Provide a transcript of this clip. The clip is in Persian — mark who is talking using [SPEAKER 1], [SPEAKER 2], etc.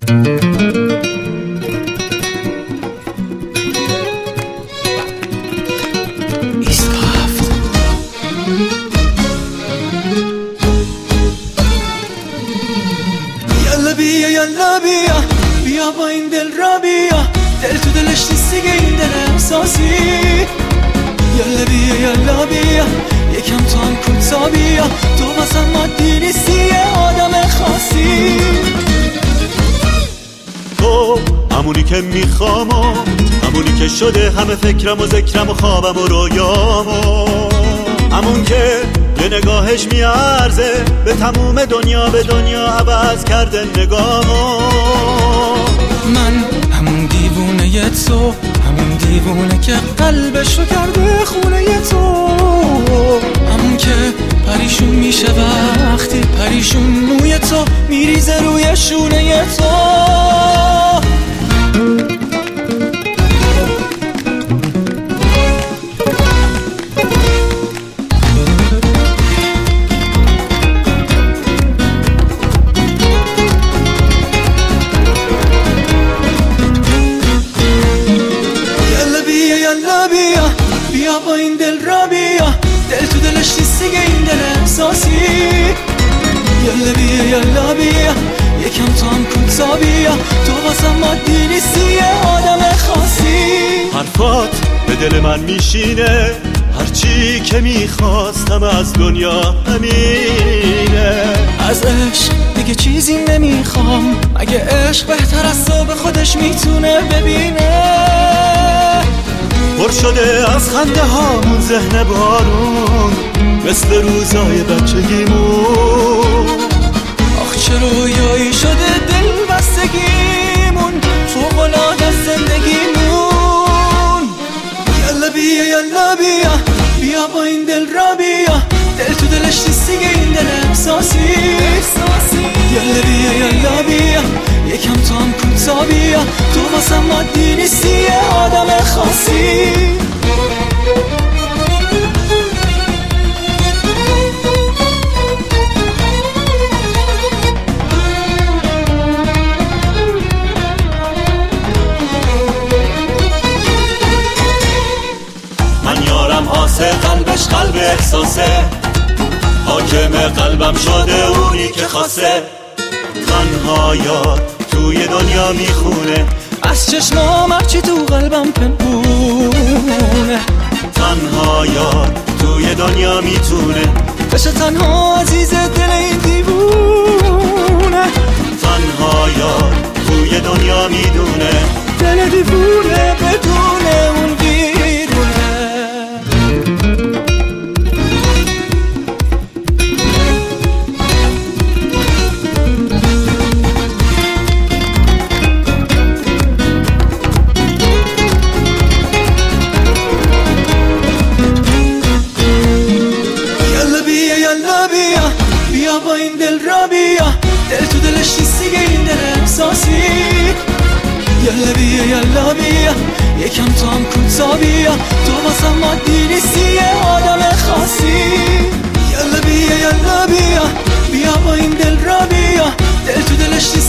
[SPEAKER 1] یالا بیا با این دل را بیا، دل تو دلش نیست دیگه این دل احساسی. یالا بیا یکم تو هم کوتا بیا، تو واسم مادی نیستی یه آدم خاصی.
[SPEAKER 2] تو همونی که میخوام و همونی که شده همه فکرم و ذکرم و خوابم و رویام و همون که یه نگاهش میارزه به تموم دنیا، به دنیا عوض کرده نگامو.
[SPEAKER 1] من همون دیوونه تو، همون دیوونه که قلبشو کرده خونه تو، همون که پریشون میشه وقتی پریشون موی تو میریزه روی شونه تو. بیا با این دل را بیا، دل تو دلش نیست دیگه این دل احساسی. یالا بیا یکم تو هم کوتا بیا، تو واسم مادی نیستی یه آدم خاصی.
[SPEAKER 2] حرفات به دل من میشینه، هرچی که میخواستم از دنیا همینه.
[SPEAKER 1] از عشق دیگه چیزی نمیخوام، مگه عشق بهتر از تو به خودش میتونه ببینه.
[SPEAKER 2] پر شده از خنده هامون ذهن بارون، مثل روزای بچگیمون.
[SPEAKER 1] آخ چه رویایی شده دل بستگیمون، فوق‌العاده زندگیمون. یالا بیا با این دل را بیا، دل تو دلش نیست دیگه این دل احساسی. یالا بیا یکم تو هم کوتا بیا، تو واسم مادی نیستی یه آدم خاصی.
[SPEAKER 2] من یارم آسه قلبش قلب احساسه، حاکم قلبم شده اونی که خاصه. تنها یار توی دنیا میخونه،
[SPEAKER 1] از چشمام هرچی تو قلبم پنهونه.
[SPEAKER 2] تنها یار توی دنیا میتونه
[SPEAKER 1] بشه تنها عزیز دل این دیوونه.
[SPEAKER 2] تنها یار توی دنیا میدونه،
[SPEAKER 1] دل دیوونه بدون اون بیرونه. بیا با این دل را بیا، دل تو دلش نیست دیگه این دل احساسی. یالا بیا یکم تو هم کوتا بیا، تو واسم مادی نیستی یه آدم خاصی. یالا بیا بیا با این دل را بیا، دل تو دلش نیست